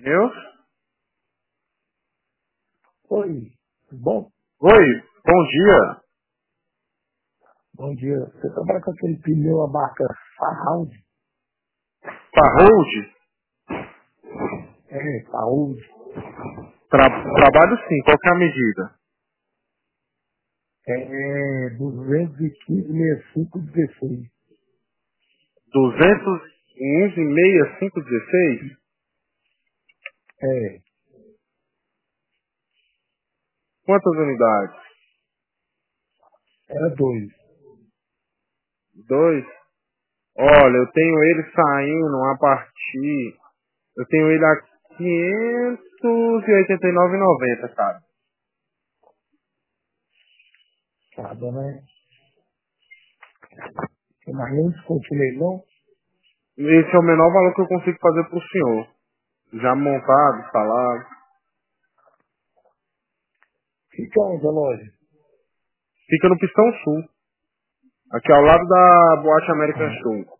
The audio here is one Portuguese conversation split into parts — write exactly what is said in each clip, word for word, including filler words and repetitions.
Meus? Oi, tudo bom? Oi, bom dia. Bom dia. Você trabalha com aquele pneu, a marca Farround? Farrold? É, Farround. Tra trabalho sim, qual que é a medida? É duzentos e quinze, sessenta e cinco, dezesseis. duzentos e onze, sessenta e cinco, dezesseis? É, Quantas unidades? era dois. Dois? Olha, eu tenho ele saindo a partir... Eu tenho ele a quinhentos e oitenta e nove reais e noventa centavos, cara. Cada, né? Tem mais nenhum desconto nele, não? Esse é o menor valor que eu consigo fazer pro senhor. Já montado, instalado. Fica onde a loja? Fica no Pistão Sul. Aqui ao lado da Boate American Ah, Show.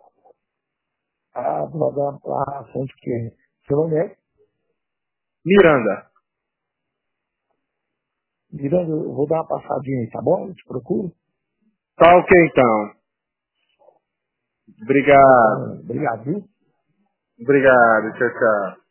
ah, do lado da a fonte que é. Seu nome é? Miranda. Miranda, eu vou dar uma passadinha aí, tá bom? Eu te procuro? Tá ok então. Tá bom, Obrigado. obrigado, viu? Obrigado, tchau, tchau.